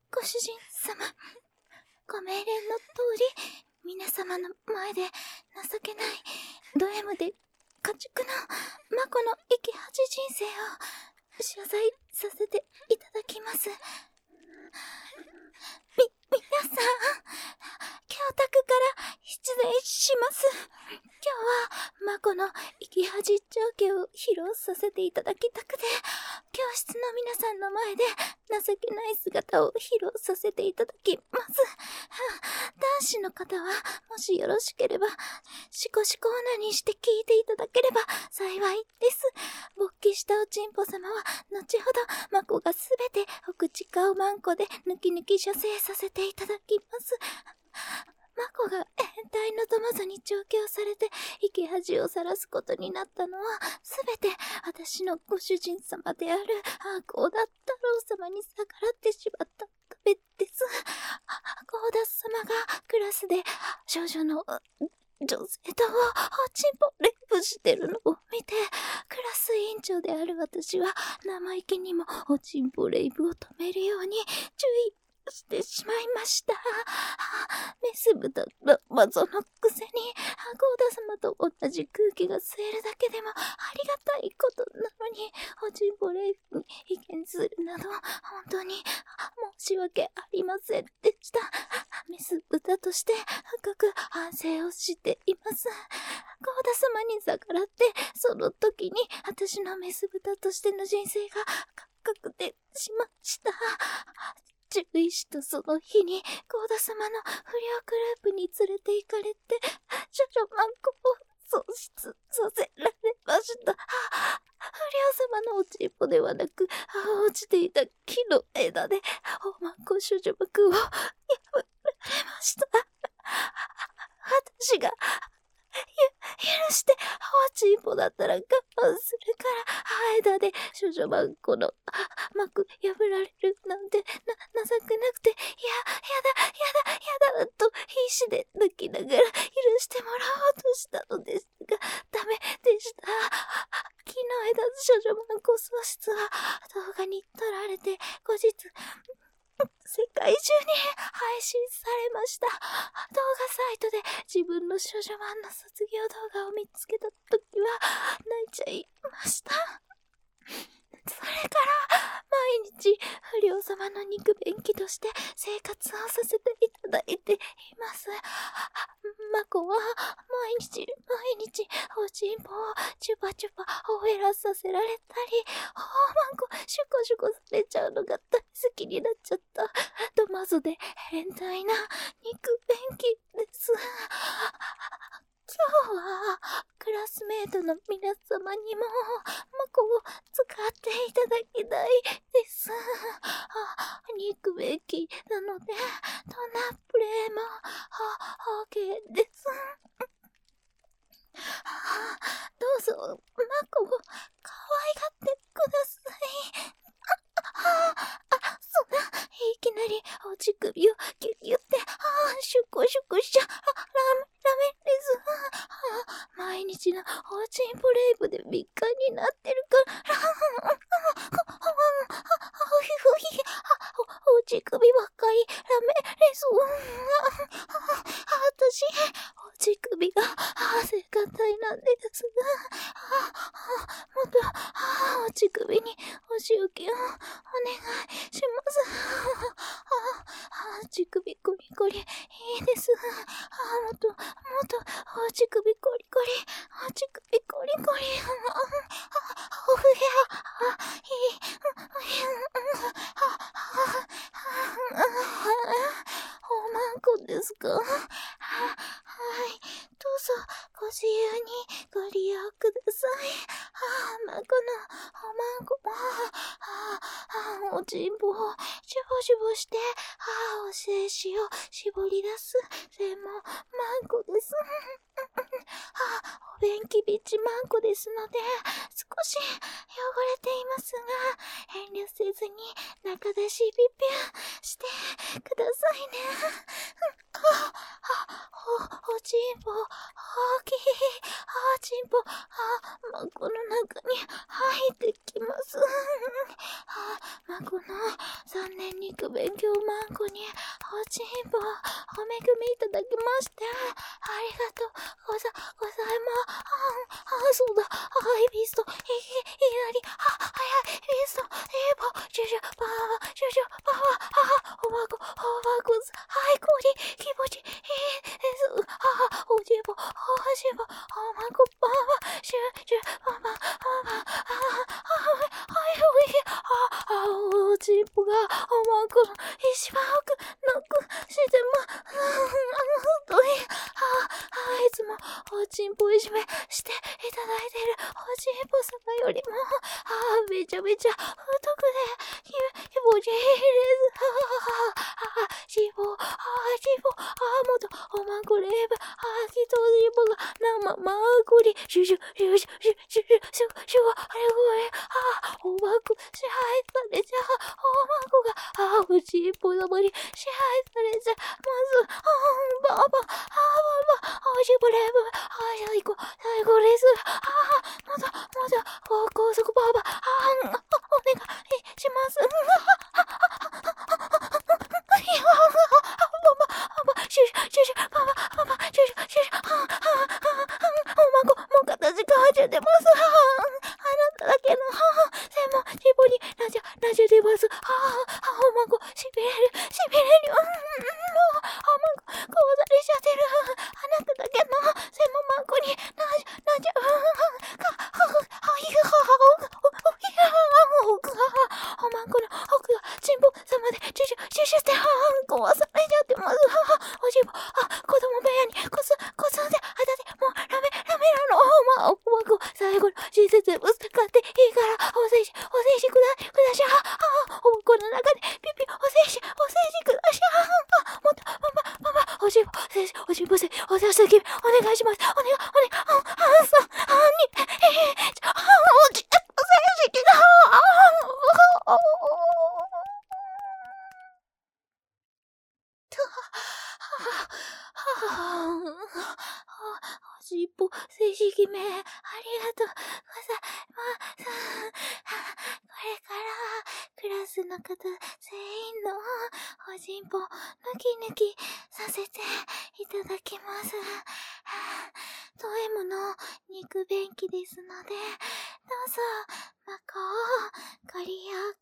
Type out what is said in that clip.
ご主人様、ご命令の通り、皆様の前で情けない、ド M で家畜のマコの生き恥人生を謝罪させていただきます。皆さん、教託から失礼します。今日はマコの生き恥情景を披露させていただきたくて、教室の皆さんの前で情けない姿を披露させていただきます。男子の方はもしよろしければシコシコオナニーして聞いていただければ幸いです。勃起したおちんぽ様は後ほどマコがすべてお口かおまんこで抜き抜き射精させていただきます。マコが変態望まずに調教されて生き恥をさらすことになったのはすべて私のご主人様であるゴーダ太郎様に逆らってしまったためです。ゴーダ様がクラスで少女の女性とおちんぽレイプしてるのを見て、クラス委員長である私は生意気にもおちんぽレイプを止めるように注意してしまいました。メス豚の謎のくせにゴーダ様と同じ空気が吸えるだけでもありがたいことなのに、おちんぽレイプに意見するなど本当に申し訳ありませんでした。メス豚として深く反省をしています。ゴーダ様に逆らってその時に私のメス豚としての人生が確定しました。獣医師とその日にゴーダ様の不良グループに連れて行かれて少女マンコを喪失させられました。不良様のおちんぽではなく落ちていた木の枝でおまんこ少女膜を破られました。私が許しておちんぽだったら我慢するから枝で少女マンコの膜破られるなんて情けなくて、やだと必死で泣きながら許してもらおうとしたのですがダメでした。木の枝少女マンコ喪失は動画に撮られて後日世界中に配信されました。動画サイトで自分の少女マンの卒業動画を見つけた時は泣いちゃいました。それから毎日不良様の肉便器として生活をさせていただいています。マコは毎日おちんぽをチュパチュパおえらさせられたり、マンコシュコシュコされちゃうのが大好きになっちゃったとまずで変態な肉便器です。今日はクラスメートの皆様にもマコを使っていただきたいです。肉便器なのでどんなプレイもOK です。どうぞマコを可愛がってください。そんないきなりお乳首をギュギュってシュコシュコしちゃダメです。毎日のおちんぽレイプで敏感になってるからお乳首ばっかりダメです。私お乳首が性感帯なんですがもっとお乳首にお仕置きをお願いします。乳首コリコリいいです。もっとお乳首コリコリお乳首コリコリおふやいいおまんこですか。はい、どうぞご自由にご利用ください。マコのおまんこおちんぽをシュボシュボしてお精子を絞り出す専門マンコです。お便器ビッチマンコですので少し汚れていますが遠慮せずに中出しピピュしてくださいね。おちんぽ大きいおちんぽマコの中に入ってきます。マコの3年に肉勉強マンコにおちんぽお恵みいただきましてありがとうございます。そうだ。ビスト左ビストジュジュパワージュジュパワーおばこ氷気持ちいいですおじぼおまこパワージュジュパワーおちんぽがおまこの一番奥ノックして本当にいつもおちんぽいじめしていただいているおちんぽ様よりもめちゃめちゃ太くて気持ちいいですしぼもっとおまんこレーブきとしぼが生まくりシュシュシュシュシュシュシュシュあれこれおまんこ支配されちゃうおまんこがおちんぽ様に支配されちゃますババおちんぽレーブ最高ですもっと高速ババお願いしますシュシュパパシュシュおまんこもう形変わっちゃってますあなただけの専門チボになっちゃってますおまんこしびれるもうおまんここうざりしちゃってるあなただけの専門マンコになっちゃおまんこの奥がチンポ様でシュシュって壊されちゃってますおしぼ子供部屋にこすんでもうラメなのおまんこ最後の親切物買っていいからおせいしくだしおまんこの中でピピおせいしくだしもっとパパおしぼせおせい君お願いしますお願いおじおせいしがおしっぽ正式名ありがとうございますこれからクラスの方全員のおしんぽ抜きさせていただきますトエムの肉便器ですのでどうぞマコご利用